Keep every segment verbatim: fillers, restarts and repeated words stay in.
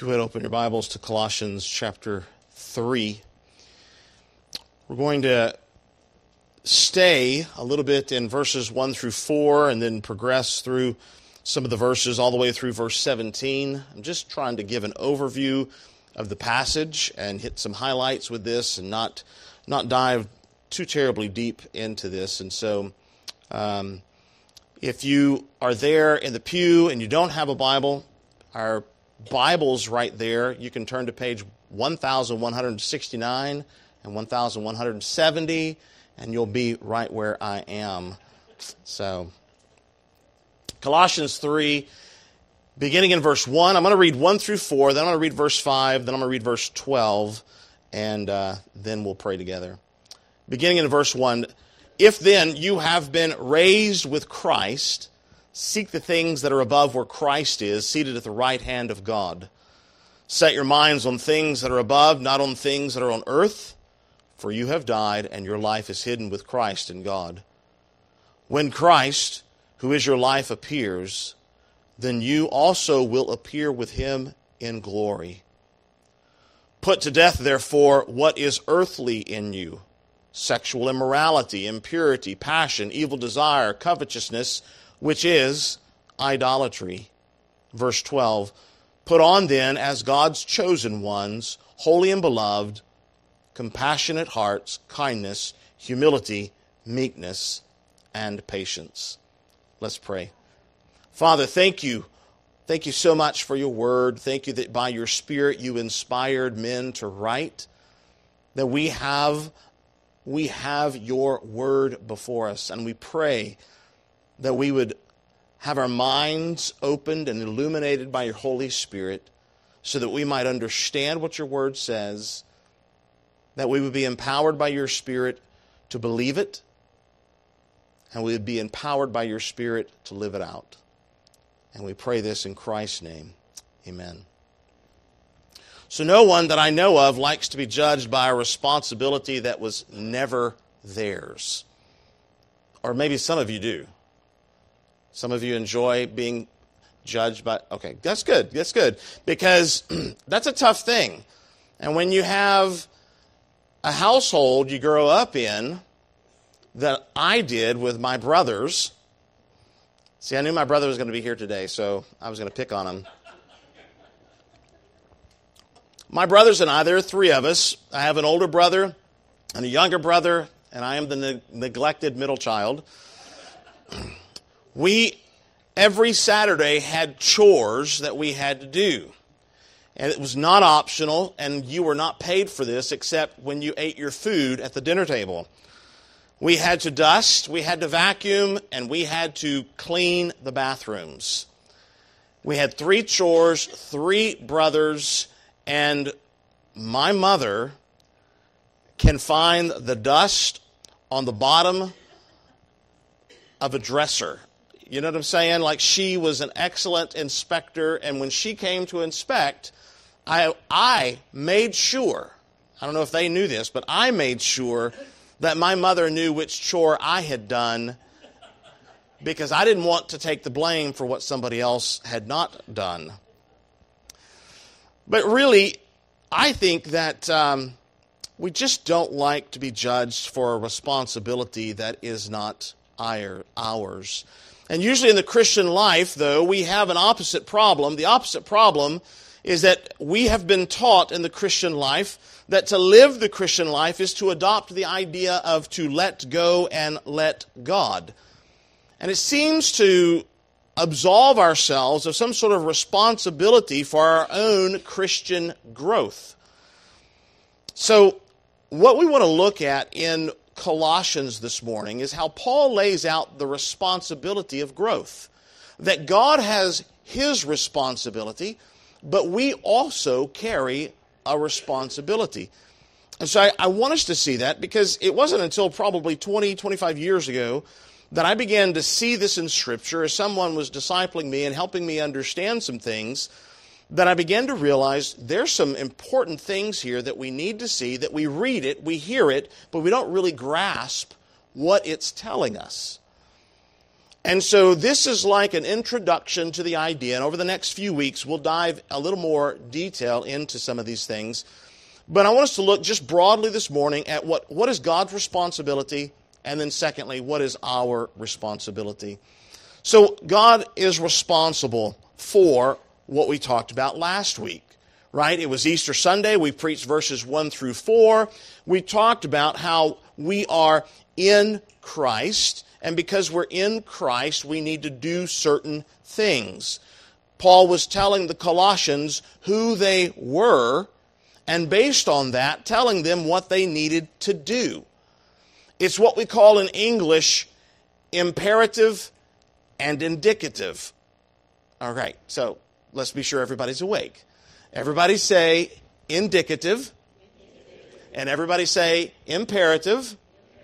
If you would open your Bibles to Colossians chapter three, we're going to stay a little bit in verses one through four and then progress through some of the verses all the way through verse seventeen. I'm just trying to give an overview of the passage and hit some highlights with this and not not dive too terribly deep into this. And so um, if you are there in the pew and you don't have a Bible, our Bible's right there. You can turn to page one thousand one hundred sixty-nine and one thousand one hundred seventy, and you'll be right where I am. So, Colossians three, beginning in verse one. I'm going to read one through four, then I'm going to read verse five, then I'm going to read verse twelve, and uh, then we'll pray together. Beginning in verse one, if then you have been raised with Christ, seek the things that are above where Christ is, seated at the right hand of God. Set your minds on things that are above, not on things that are on earth, for you have died, and your life is hidden with Christ in God. When Christ, who is your life, appears, then you also will appear with him in glory. Put to death, therefore, what is earthly in you: sexual immorality, impurity, passion, evil desire, covetousness, which is idolatry. Verse twelve, put on then as God's chosen ones, holy and beloved, compassionate hearts, kindness, humility, meekness, and patience. Let's pray. Father, thank you. Thank you so much for your word. Thank you that by your Spirit you inspired men to write, that we have, we have your word before us, and we pray that we would have our minds opened and illuminated by your Holy Spirit so that we might understand what your word says, that we would be empowered by your Spirit to believe it, and we would be empowered by your Spirit to live it out. And we pray this in Christ's name. Amen. So no one that I know of likes to be judged by a responsibility that was never theirs. Or maybe some of you do. Some of you enjoy being judged by, okay, that's good, that's good. Because that's a tough thing. And when you have a household you grow up in that I did with my brothers, see, I knew my brother was going to be here today, so I was going to pick on him. My brothers and I, there are three of us. I have an older brother and a younger brother, and I am the ne- neglected middle child. We, every Saturday, had chores that we had to do. And it was not optional, and you were not paid for this except when you ate your food at the dinner table. We had to dust, we had to vacuum, and we had to clean the bathrooms. We had three chores, three brothers, and my mother can find the dust on the bottom of a dresser. You know what I'm saying? Like, she was an excellent inspector, and when she came to inspect, I I made sure, I don't know if they knew this, but I made sure that my mother knew which chore I had done, because I didn't want to take the blame for what somebody else had not done. But really, I think that um, we just don't like to be judged for a responsibility that is not our, ours. And usually in the Christian life, though, we have an opposite problem. The opposite problem is that we have been taught in the Christian life that to live the Christian life is to adopt the idea of to let go and let God. And it seems to absolve ourselves of some sort of responsibility for our own Christian growth. So what we want to look at in Colossians this morning is how Paul lays out the responsibility of growth. That God has his responsibility, but we also carry a responsibility. And so I, I want us to see that, because it wasn't until probably twenty, twenty-five years ago that I began to see this in Scripture as someone was discipling me and helping me understand some things, that I began to realize there's some important things here that we need to see, that we read it, we hear it, but we don't really grasp what it's telling us. And so this is like an introduction to the idea, and over the next few weeks we'll dive a little more detail into some of these things. But I want us to look just broadly this morning at what, what is God's responsibility, and then secondly, what is our responsibility. So God is responsible for what we talked about last week, right? It was Easter Sunday. We preached verses one through four. We talked about how we are in Christ, and because we're in Christ, we need to do certain things. Paul was telling the Colossians who they were, and based on that, telling them what they needed to do. It's what we call in English imperative and indicative. All right, so let's be sure everybody's awake. Everybody say indicative, and everybody say imperative.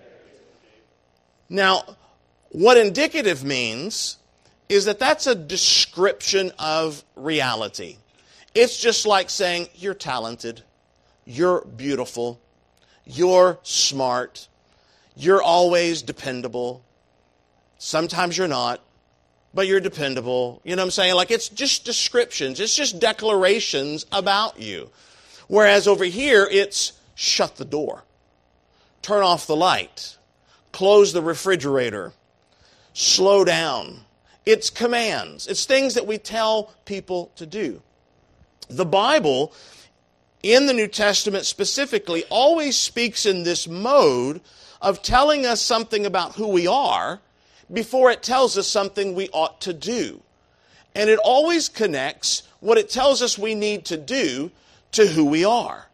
Now, what indicative means is that that's a description of reality. It's just like saying you're talented, you're beautiful, you're smart, you're always dependable. Sometimes you're not, but you're dependable. You know what I'm saying? Like, it's just descriptions. It's just declarations about you. Whereas over here, it's shut the door, turn off the light, close the refrigerator, slow down. It's commands. It's things that we tell people to do. The Bible, in the New Testament specifically, always speaks in this mode of telling us something about who we are before it tells us something we ought to do. And it always connects what it tells us we need to do to who we are.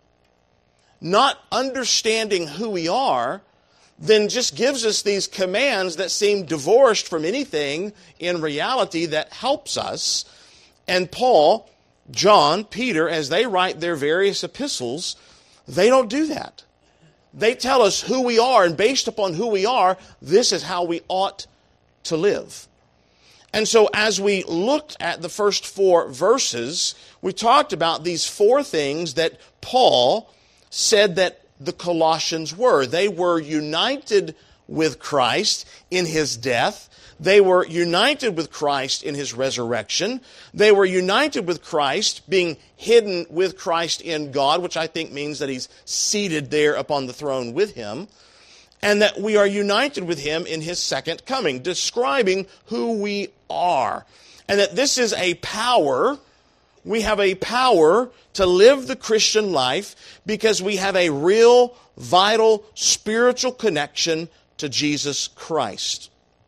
Not understanding who we are then just gives us these commands that seem divorced from anything in reality that helps us. And Paul, John, Peter, as they write their various epistles, they don't do that. They tell us who we are, and based upon who we are, this is how we ought to live. And so as we looked at the first four verses, we talked about these four things that Paul said that the Colossians were. They were united with Christ in his death. They were united with Christ in his resurrection. They were united with Christ, being hidden with Christ in God, which I think means that he's seated there upon the throne with him, and that we are united with him in his second coming, describing who we are. And that this is a power. We have a power to live the Christian life because we have a real, vital, spiritual connection to Jesus Christ.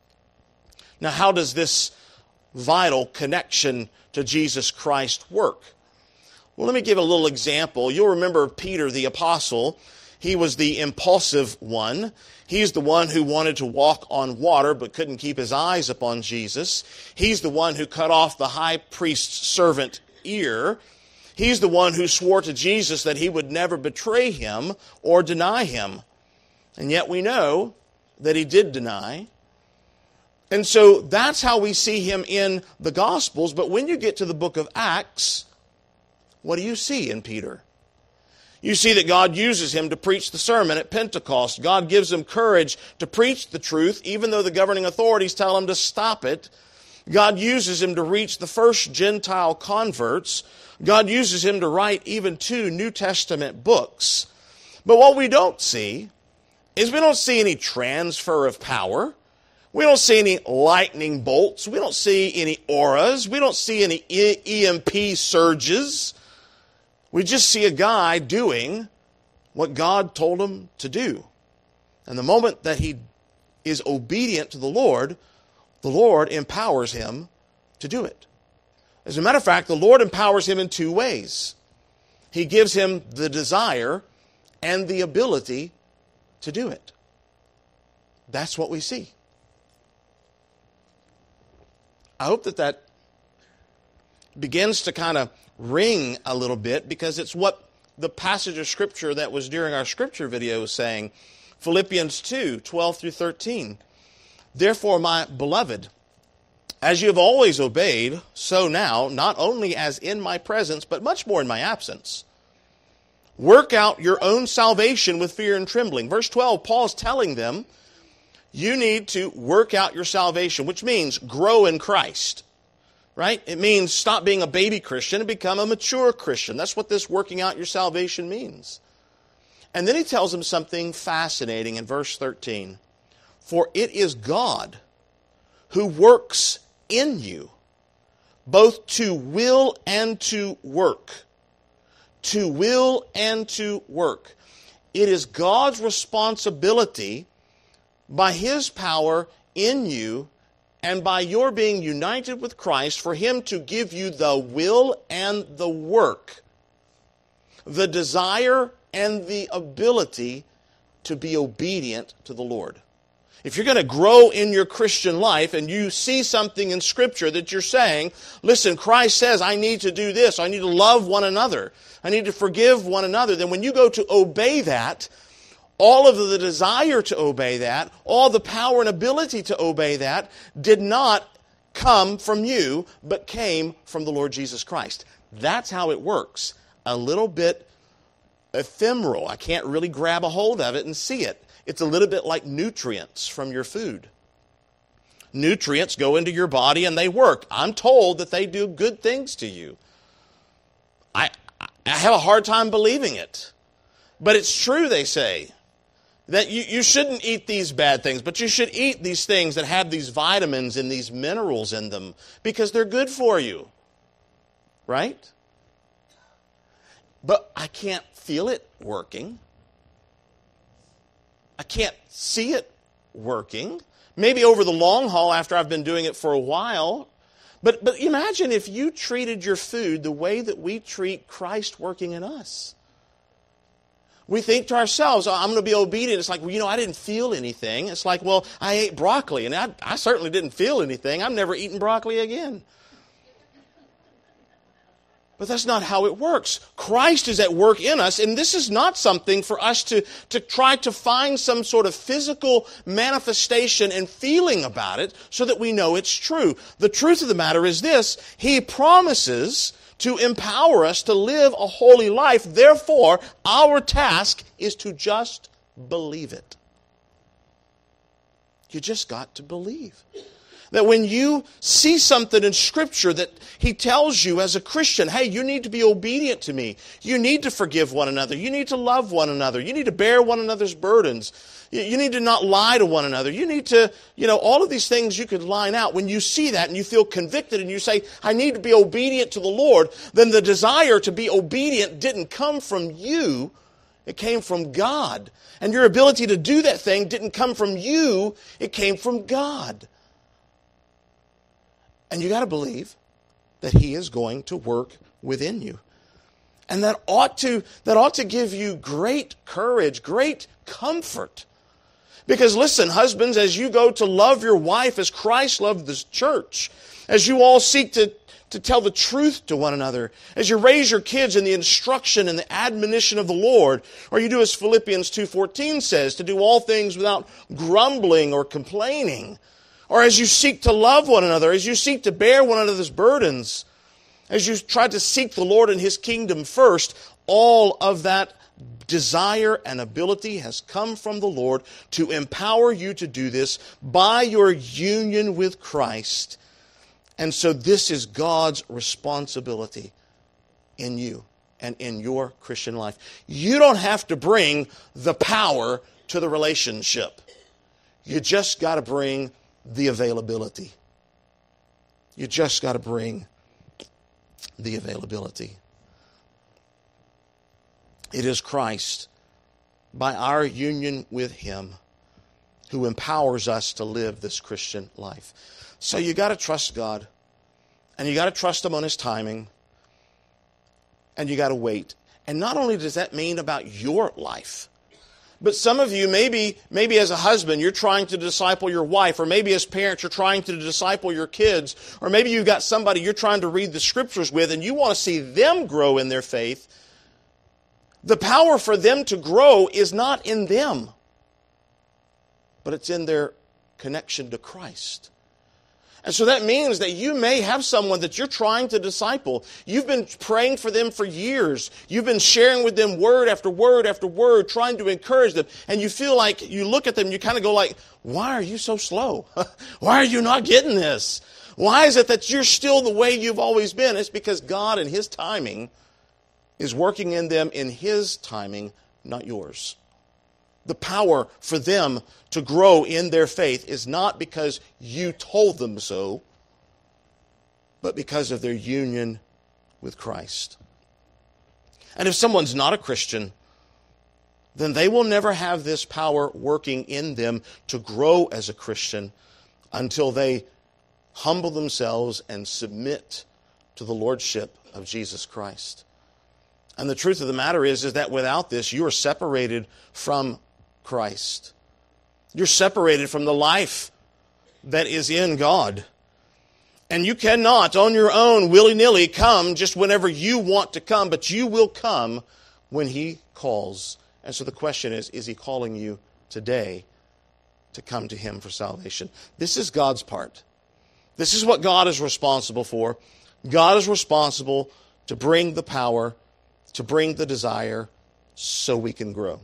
Now, how does this vital connection to Jesus Christ work? Well, let me give a little example. You'll remember Peter the apostle. He was the impulsive one. He's the one who wanted to walk on water but couldn't keep his eyes upon Jesus. He's the one who cut off the high priest's servant ear. He's the one who swore to Jesus that he would never betray him or deny him. And yet we know that he did deny. And so that's how we see him in the Gospels. But when you get to the book of Acts, what do you see in Peter? You see that God uses him to preach the sermon at Pentecost. God gives him courage to preach the truth, even though the governing authorities tell him to stop it. God uses him to reach the first Gentile converts. God uses him to write even two New Testament books. But what we don't see is we don't see any transfer of power. We don't see any lightning bolts. We don't see any auras. We don't see any E M P surges. We just see a guy doing what God told him to do. And the moment that he is obedient to the Lord, the Lord empowers him to do it. As a matter of fact, the Lord empowers him in two ways. He gives him the desire and the ability to do it. That's what we see. I hope that that begins to kind of ring a little bit, because it's what the passage of Scripture that was during our Scripture video was saying. Philippians two, twelve through thirteen. Therefore, my beloved, as you have always obeyed, so now, not only as in my presence, but much more in my absence, work out your own salvation with fear and trembling. Verse twelve, Paul's telling them, You need to work out your salvation, which means grow in Christ. Right? It means stop being a baby Christian and become a mature Christian. That's what this working out your salvation means. And then he tells him something fascinating in verse thirteen. For it is God who works in you, both to will and to work. To will and to work. It is God's responsibility by His power in you and by your being united with Christ for Him to give you the will and the work, the desire and the ability to be obedient to the Lord. If you're going to grow in your Christian life and you see something in Scripture that you're saying, listen, Christ says I need to do this, I need to love one another, I need to forgive one another, then when you go to obey that, all of the desire to obey that, all the power and ability to obey that did not come from you, but came from the Lord Jesus Christ. That's how it works. A little bit ephemeral. I can't really grab a hold of it and see it. It's a little bit like nutrients from your food. Nutrients go into your body and they work. I'm told that they do good things to you. I, I have a hard time believing it. But it's true, they say, that you, you shouldn't eat these bad things, but you should eat these things that have these vitamins and these minerals in them because they're good for you. Right? But I can't feel it working. I can't see it working. Maybe over the long haul after I've been doing it for a while. But, but imagine if you treated your food the way that we treat Christ working in us. We think to ourselves, oh, I'm going to be obedient. It's like, well, you know, I didn't feel anything. It's like, well, I ate broccoli, and I, I certainly didn't feel anything. I'm never eating broccoli again. But that's not how it works. Christ is at work in us, and this is not something for us to, to try to find some sort of physical manifestation and feeling about it so that we know it's true. The truth of the matter is this: He promises to empower us to live a holy life. Therefore, our task is to just believe it. You just got to believe. That when you see something in Scripture that He tells you as a Christian, hey, you need to be obedient to me. You need to forgive one another. You need to love one another. You need to bear one another's burdens. You need to not lie to one another. You need to, you know, all of these things you could line out. When you see that and you feel convicted and you say, I need to be obedient to the Lord, then the desire to be obedient didn't come from you. It came from God. And your ability to do that thing didn't come from you. It came from God. And you got to believe that He is going to work within you. And that ought to, that ought to give you great courage, great comfort. Because listen, husbands, as you go to love your wife as Christ loved the church, as you all seek to, to tell the truth to one another, as you raise your kids in the instruction and the admonition of the Lord, or you do as Philippians two fourteen says, to do all things without grumbling or complaining, or as you seek to love one another, as you seek to bear one another's burdens, as you try to seek the Lord and His kingdom first, all of that desire and ability has come from the Lord to empower you to do this by your union with Christ. And so this is God's responsibility in you and in your Christian life. You don't have to bring the power to the relationship. You just got to bring the availability. You just got to bring the availability. It is Christ, by our union with Him, who empowers us to live this Christian life. So you got to trust God, and you got to trust Him on His timing, and you got to wait. And not only does that mean about your life, but some of you, maybe, maybe as a husband, you're trying to disciple your wife, or maybe as parents, you're trying to disciple your kids, or maybe you've got somebody you're trying to read the Scriptures with, and you want to see them grow in their faith. The power for them to grow is not in them, but it's in their connection to Christ. And so that means that you may have someone that you're trying to disciple. You've been praying for them for years. You've been sharing with them word after word after word, trying to encourage them. And you feel like, you look at them, you kind of go like, why are you so slow? Why are you not getting this? Why is it that you're still the way you've always been? It's because God in His timing is working in them in His timing, not yours. The power for them to grow in their faith is not because you told them so, but because of their union with Christ. And if someone's not a Christian, then they will never have this power working in them to grow as a Christian until they humble themselves and submit to the lordship of Jesus Christ. And the truth of the matter is, is that without this, you are separated from Christ. You're separated from the life that is in God. And you cannot on your own willy-nilly come just whenever you want to come, but you will come when He calls. And so the question is, is He calling you today to come to Him for salvation? This is God's part. This is what God is responsible for. God is responsible to bring the power, to bring the desire, so we can grow.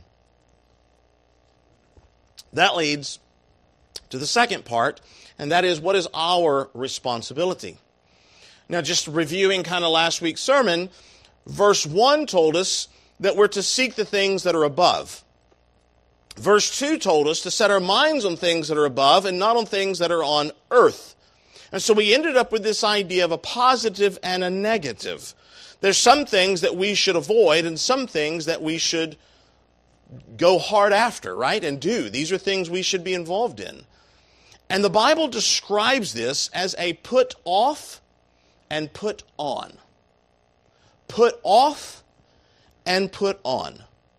That leads to the second part, and that is, what is our responsibility? Now, just reviewing kind of last week's sermon, verse one told us that we're to seek the things that are above. Verse two told us to set our minds on things that are above and not on things that are on earth. And so we ended up with this idea of a positive and a negative. There's some things that we should avoid and some things that we should go hard after, right, and do. These are things we should be involved in. And the Bible describes this as a put off and put on. Put off and put on.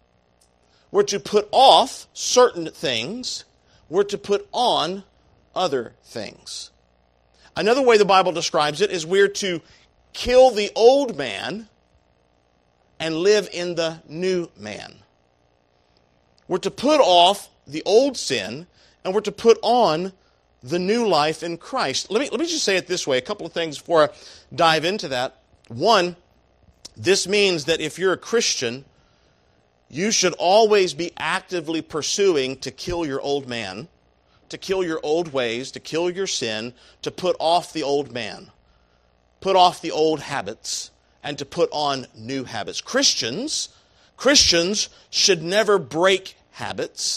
We're to put off certain things. We're to put on other things. Another way the Bible describes it is we're to kill the old man and live in the new man. We're to put off the old sin, and we're to put on the new life in Christ. Let me, let me just say it this way, a couple of things before I dive into that. One, this means that if you're a Christian, you should always be actively pursuing to kill your old man, to kill your old ways, to kill your sin, to put off the old man, put off the old habits, and to put on new habits. Christians Christians should never break habits.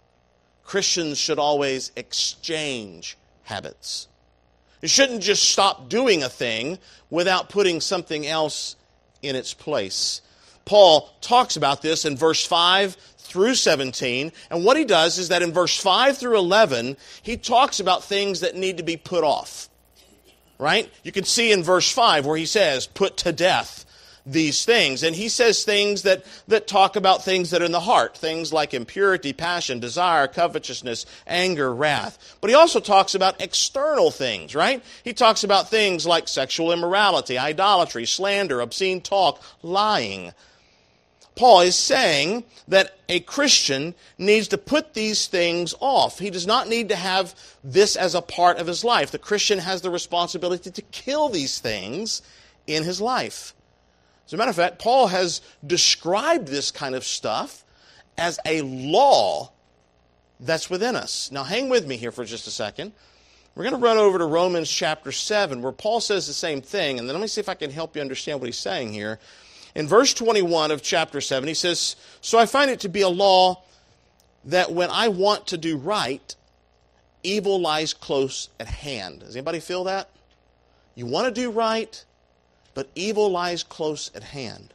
Christians should always exchange habits. You shouldn't just stop doing a thing without putting something else in its place. Paul talks about this in verse five through seventeen, and what he does is that in verse five through eleven, he talks about things that need to be put off. Right? You can see in verse five where he says, put to death these things. And he says things that, that talk about things that are in the heart, things like impurity, passion, desire, covetousness, anger, wrath. But he also talks about external things, right? He talks about things like sexual immorality, idolatry, slander, obscene talk, lying. Paul is saying that a Christian needs to put these things off. He does not need to have this as a part of his life. The Christian has the responsibility to kill these things in his life. As a matter of fact, Paul has described this kind of stuff as a law that's within us. Now, hang with me here for just a second. We're going to run over to Romans chapter seven, where Paul says the same thing. And then let me see if I can help you understand what he's saying here. In verse twenty-one of chapter seven, he says, so I find it to be a law that when I want to do right, evil lies close at hand. Does anybody feel that? You want to do right, but evil lies close at hand.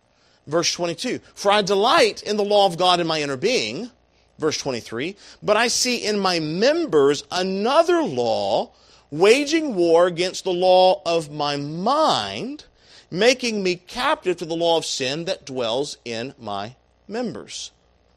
Verse twenty-two, for I delight in the law of God in my inner being. Verse twenty-three, but I see in my members another law, waging war against the law of my mind, making me captive to the law of sin that dwells in my members.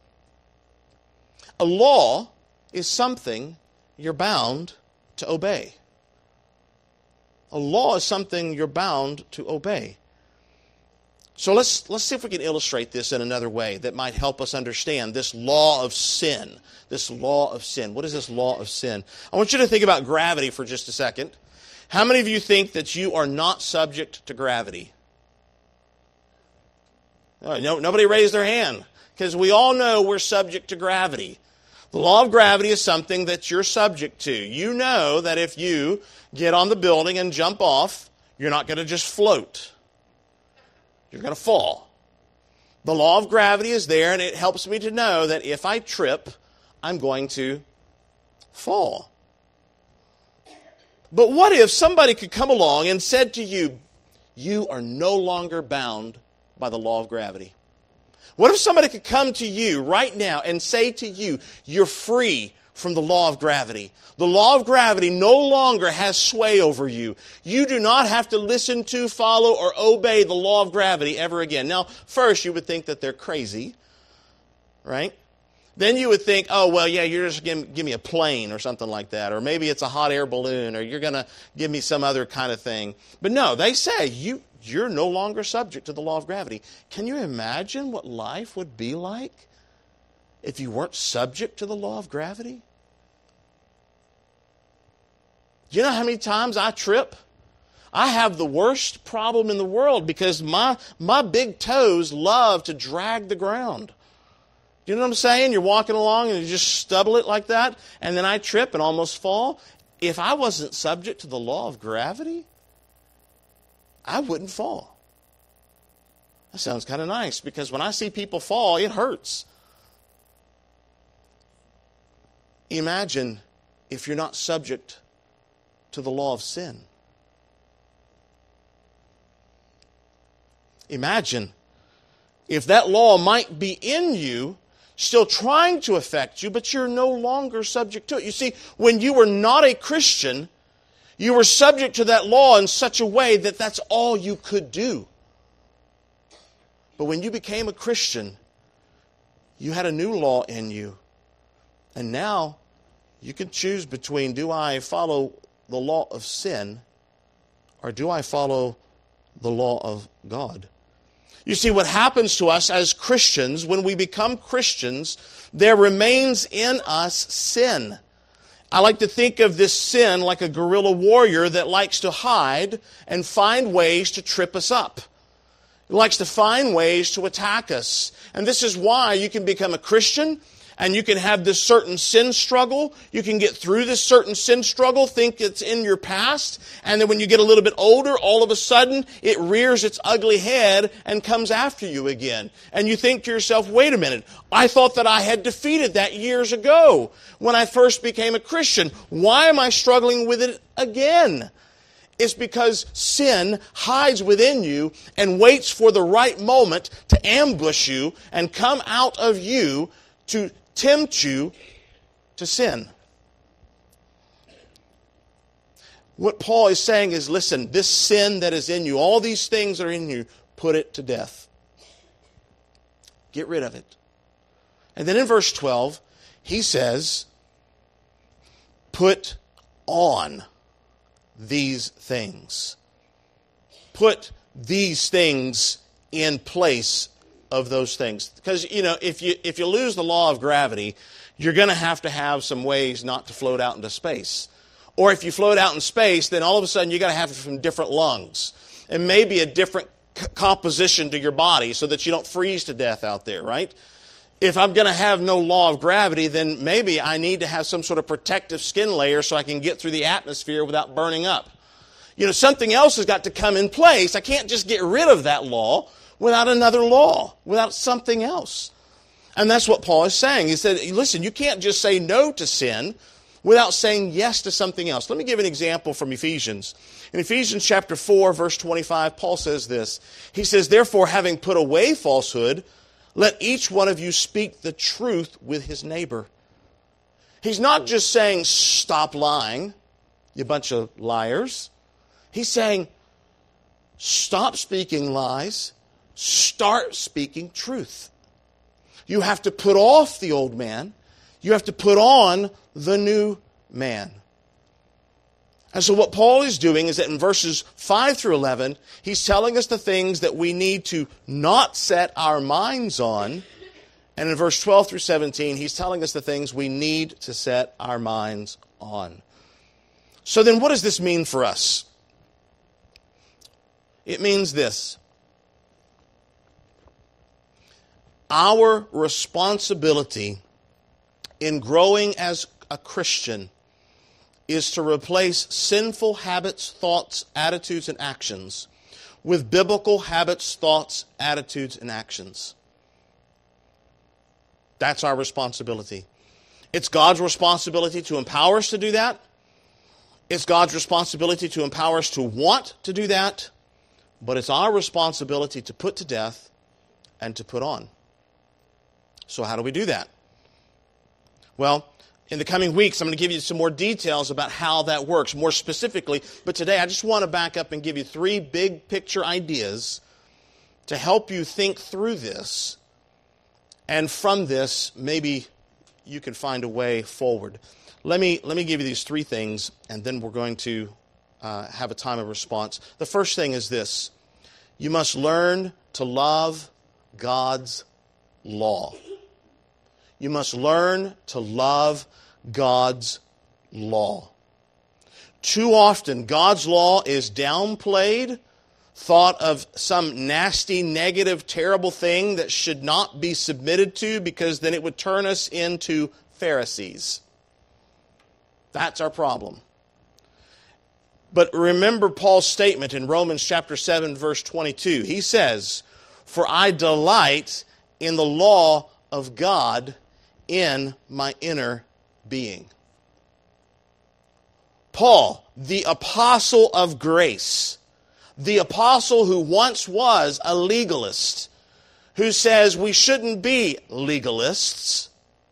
A law is something you're bound to obey. A law is something you're bound to obey. So let's let's see if we can illustrate this in another way that might help us understand this law of sin. This law of sin. What is this law of sin? I want you to think about gravity for just a second. How many of you think that you are not subject to gravity? Oh, no, nobody raised their hand, because we all know we're subject to gravity. The law of gravity is something that you're subject to. You know that if you get on the building and jump off, you're not going to just float. You're going to fall. The law of gravity is there, and it helps me to know that if I trip, I'm going to fall. But what if somebody could come along and said to you, you are no longer bound by the law of gravity? What if somebody could come to you right now and say to you, you're free from the law of gravity. The law of gravity no longer has sway over you. You do not have to listen to, follow, or obey the law of gravity ever again. Now, first you would think that they're crazy, right? Then you would think, oh, well, yeah, you're just going to give me a plane or something like that. Or maybe it's a hot air balloon, or you're going to give me some other kind of thing. But no, they say you, you're no longer subject to the law of gravity. Can you imagine what life would be like if you weren't subject to the law of gravity? Do you know how many times I trip? I have the worst problem in the world because my, my big toes love to drag the ground. Do you know what I'm saying? You're walking along and you just stubble it like that, and then I trip and almost fall. If I wasn't subject to the law of gravity, I wouldn't fall. That sounds kind of nice, because when I see people fall, it hurts. Imagine if you're not subject to the law of sin. Imagine if that law might be in you, still trying to affect you, but you're no longer subject to it. You see, when you were not a Christian, you were subject to that law in such a way that that's all you could do. But when you became a Christian, you had a new law in you. And now you can choose between, do I follow the law of sin, or do I follow the law of God? You see, what happens to us as Christians, when we become Christians, there remains in us sin. I like to think of this sin like a guerrilla warrior that likes to hide and find ways to trip us up. It likes to find ways to attack us. And this is why you can become a Christian and you can have this certain sin struggle. You can get through this certain sin struggle, think it's in your past, and then when you get a little bit older, all of a sudden, it rears its ugly head and comes after you again. And you think to yourself, wait a minute, I thought that I had defeated that years ago when I first became a Christian. Why am I struggling with it again? It's because sin hides within you and waits for the right moment to ambush you and come out of you to tempt you to sin. What Paul is saying is, listen, this sin that is in you, all these things that are in you, put it to death. Get rid of it. And then in verse twelve, he says, put on these things. Put these things in place of those things. Because, you know, if you if you lose the law of gravity, you're going to have to have some ways not to float out into space. Or if you float out in space, then all of a sudden you've got to have some different lungs. And maybe a different c- composition to your body so that you don't freeze to death out there, right? If I'm going to have no law of gravity, then maybe I need to have some sort of protective skin layer so I can get through the atmosphere without burning up. You know, something else has got to come in place. I can't just get rid of that law without another law, without something else. And that's what Paul is saying. He said, listen, you can't just say no to sin without saying yes to something else. Let me give an example from Ephesians. In Ephesians chapter four, verse twenty-five, Paul says this. He says, therefore, having put away falsehood, let each one of you speak the truth with his neighbor. He's not just saying, stop lying, you bunch of liars. He's saying, stop speaking lies. Start speaking truth. You have to put off the old man. You have to put on the new man. And so what Paul is doing is that in verses five through eleven, he's telling us the things that we need to not set our minds on. And in verse twelve through seventeen, he's telling us the things we need to set our minds on. So then what does this mean for us? It means this. Our responsibility in growing as a Christian is to replace sinful habits, thoughts, attitudes, and actions with biblical habits, thoughts, attitudes, and actions. That's our responsibility. It's God's responsibility to empower us to do that. It's God's responsibility to empower us to want to do that. But it's our responsibility to put to death and to put on. So how do we do that? Well, in the coming weeks, I'm going to give you some more details about how that works, more specifically. But today, I just want to back up and give you three big picture ideas to help you think through this. And from this, maybe you can find a way forward. Let me, let me give you these three things, and then we're going to uh, have a time of response. The first thing is this. You must learn to love God's law. You must learn to love God's law. Too often, God's law is downplayed, thought of some nasty, negative, terrible thing that should not be submitted to because then it would turn us into Pharisees. That's our problem. But remember Paul's statement in Romans chapter seven, verse twenty-two. He says, "For I delight in the law of God in my inner being." Paul, the apostle of grace, the apostle who once was a legalist, who says we shouldn't be legalists,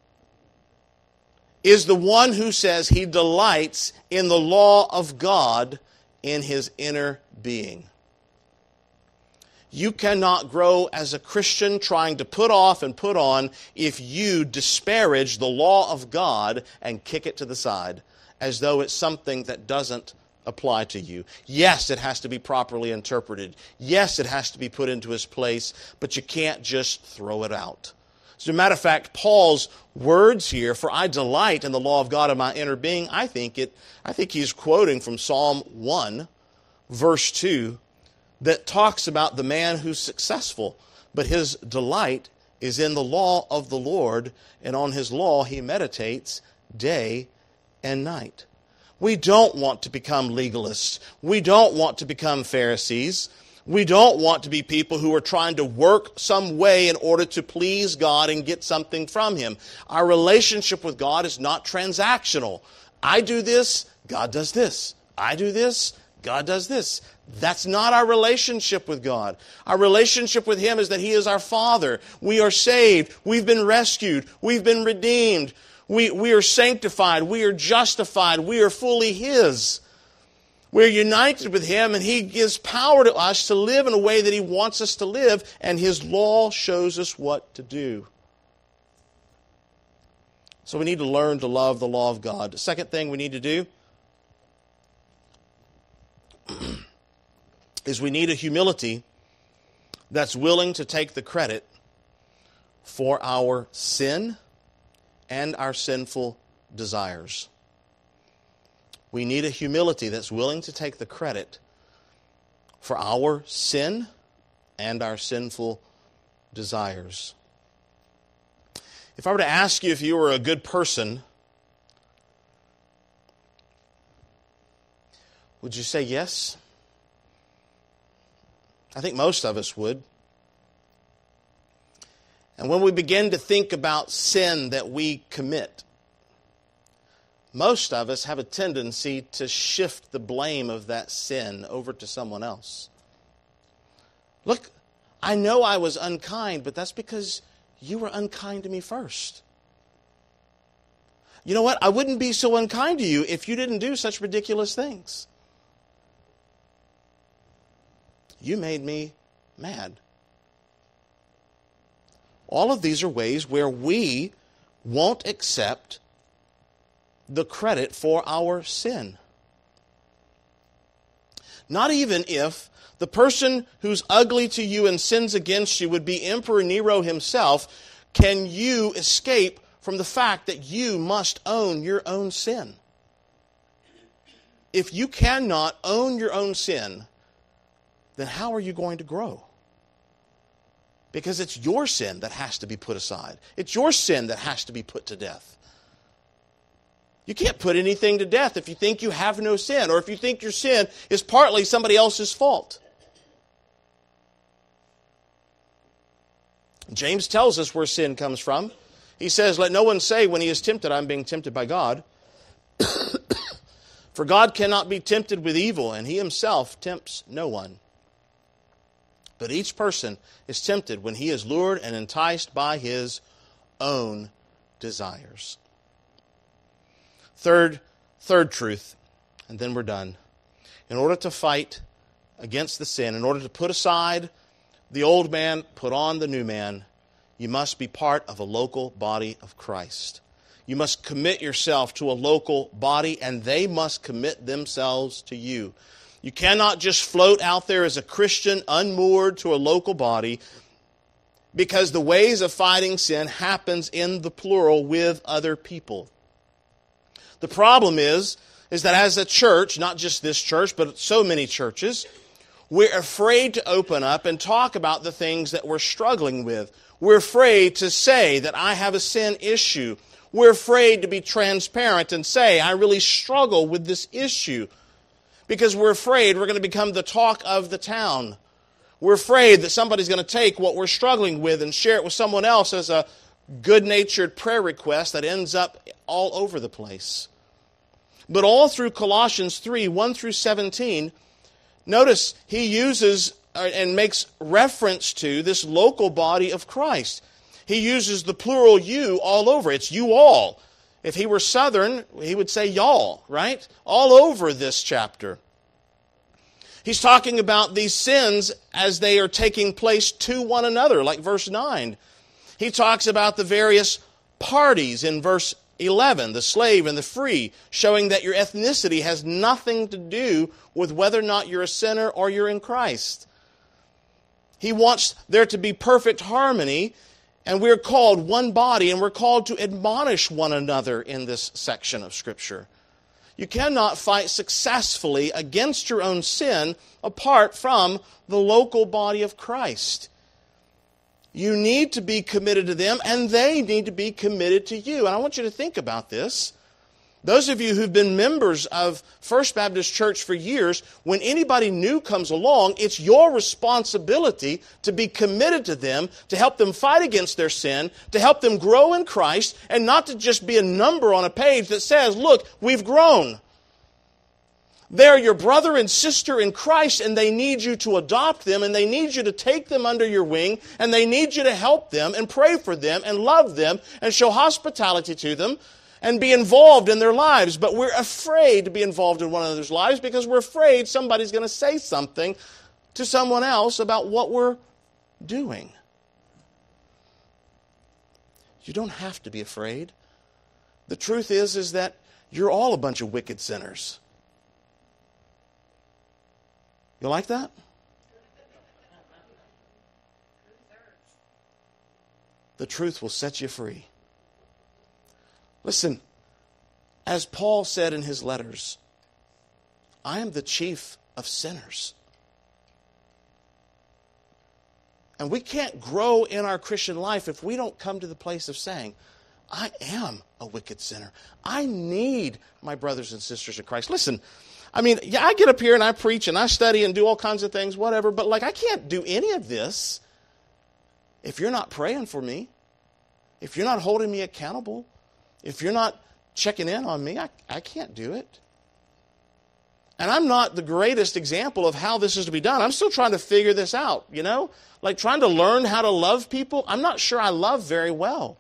is the one who says he delights in the law of God in his inner being. You cannot grow as a Christian trying to put off and put on if you disparage the law of God and kick it to the side as though it's something that doesn't apply to you. Yes, it has to be properly interpreted. Yes, it has to be put into its place, but you can't just throw it out. As a matter of fact, Paul's words here, "For I delight in the law of God in my inner being," I think it. I think he's quoting from Psalm one, verse two, that talks about the man who's successful, but his delight is in the law of the Lord, and on his law he meditates day and night. We don't want to become legalists. We don't want to become Pharisees. We don't want to be people who are trying to work some way in order to please God and get something from Him. Our relationship with God is not transactional. I do this, God does this. I do this, God does this. That's not our relationship with God. Our relationship with Him is that He is our Father. We are saved. We've been rescued. We've been redeemed. We, we are sanctified. We are justified. We are fully His. We're united with Him, and He gives power to us to live in a way that He wants us to live, and His law shows us what to do. So we need to learn to love the law of God. The second thing we need to do is we need a humility that's willing to take the credit for our sin and our sinful desires. We need a humility that's willing to take the credit for our sin and our sinful desires. If I were to ask you if you were a good person, would you say yes? I think most of us would. And when we begin to think about sin that we commit, most of us have a tendency to shift the blame of that sin over to someone else. Look, I know I was unkind, but that's because you were unkind to me first. You know what? I wouldn't be so unkind to you if you didn't do such ridiculous things. You made me mad. All of these are ways where we won't accept the credit for our sin. Not even if the person who's ugly to you and sins against you would be Emperor Nero himself, can you escape from the fact that you must own your own sin. If you cannot own your own sin, then how are you going to grow? Because it's your sin that has to be put aside. It's your sin that has to be put to death. You can't put anything to death if you think you have no sin, or if you think your sin is partly somebody else's fault. James tells us where sin comes from. He says, let no one say when he is tempted, I'm being tempted by God. For God cannot be tempted with evil, and he himself tempts no one. But each person is tempted when he is lured and enticed by his own desires. Third, third truth, and then we're done. In order to fight against the sin, in order to put aside the old man, put on the new man, you must be part of a local body of Christ. You must commit yourself to a local body, and they must commit themselves to you. You cannot just float out there as a Christian unmoored to a local body, because the ways of fighting sin happens in the plural with other people. The problem is, is that as a church, not just this church, but so many churches, we're afraid to open up and talk about the things that we're struggling with. We're afraid to say that I have a sin issue. We're afraid to be transparent and say, I really struggle with this issue. Because we're afraid we're going to become the talk of the town. We're afraid that somebody's going to take what we're struggling with and share it with someone else as a good-natured prayer request that ends up all over the place. But all through Colossians three, one through seventeen, notice he uses and makes reference to this local body of Christ. He uses the plural you all over. It's you all. If he were Southern, he would say y'all, right? All over this chapter. He's talking about these sins as they are taking place to one another, like verse nine. He talks about the various parties in verse eleven, the slave and the free, showing that your ethnicity has nothing to do with whether or not you're a sinner or you're in Christ. He wants there to be perfect harmony, and we're called one body, and we're called to admonish one another in this section of Scripture. You cannot fight successfully against your own sin apart from the local body of Christ. You need to be committed to them, and they need to be committed to you. And I want you to think about this. Those of you who've been members of First Baptist Church for years, when anybody new comes along, it's your responsibility to be committed to them, to help them fight against their sin, to help them grow in Christ, and not to just be a number on a page that says, look, we've grown. They're your brother and sister in Christ, and they need you to adopt them, and they need you to take them under your wing, and they need you to help them and pray for them and love them and show hospitality to them and be involved in their lives. But we're afraid to be involved in one another's lives because we're afraid somebody's going to say something to someone else about what we're doing. You don't have to be afraid. The truth is, is that you're all a bunch of wicked sinners. You like that? The truth will set you free. Listen, as Paul said in his letters, I am the chief of sinners. And we can't grow in our Christian life if we don't come to the place of saying, I am a wicked sinner. I need my brothers and sisters in Christ. Listen, I mean, yeah, I get up here and I preach and I study and do all kinds of things, whatever, but like I can't do any of this if you're not praying for me, if you're not holding me accountable, if you're not checking in on me. I, I can't do it. And I'm not the greatest example of how this is to be done. I'm still trying to figure this out, you know? Like trying to learn how to love people. I'm not sure I love very well.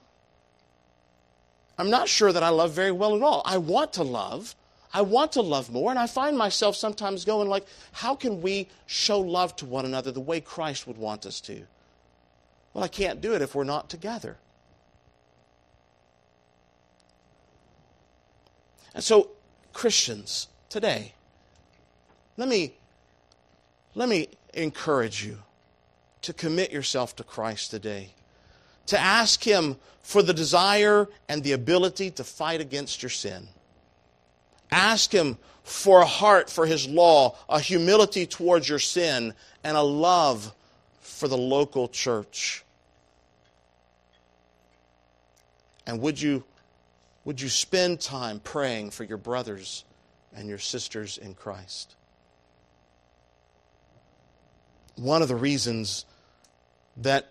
I'm not sure that I love very well at all. I want to love. I want to love more, and I find myself sometimes going like, how can we show love to one another the way Christ would want us to? Well, I can't do it if we're not together. And so, Christians, today, let me let me encourage you to commit yourself to Christ today, to ask Him for the desire and the ability to fight against your sin. Ask Him for a heart for His law, a humility towards your sin, and a love for the local church. And would you, would you spend time praying for your brothers and your sisters in Christ? One of the reasons that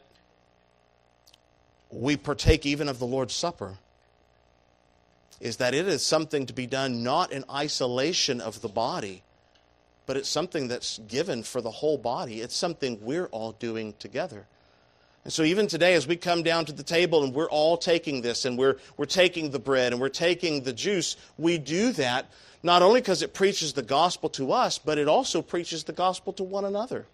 we partake even of the Lord's Supper is that it is something to be done not in isolation of the body, but it's something that's given for the whole body. It's something we're all doing together. And so even today, as we come down to the table and we're all taking this, and we're, we're taking the bread and we're taking the juice, we do that not only because it preaches the gospel to us, but it also preaches the gospel to one another.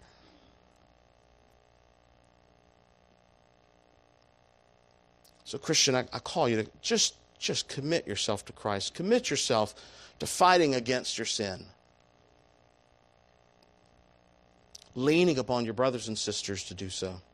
So Christian, I, I call you to just, just commit yourself to Christ. Commit yourself to fighting against your sin. Leaning upon your brothers and sisters to do so.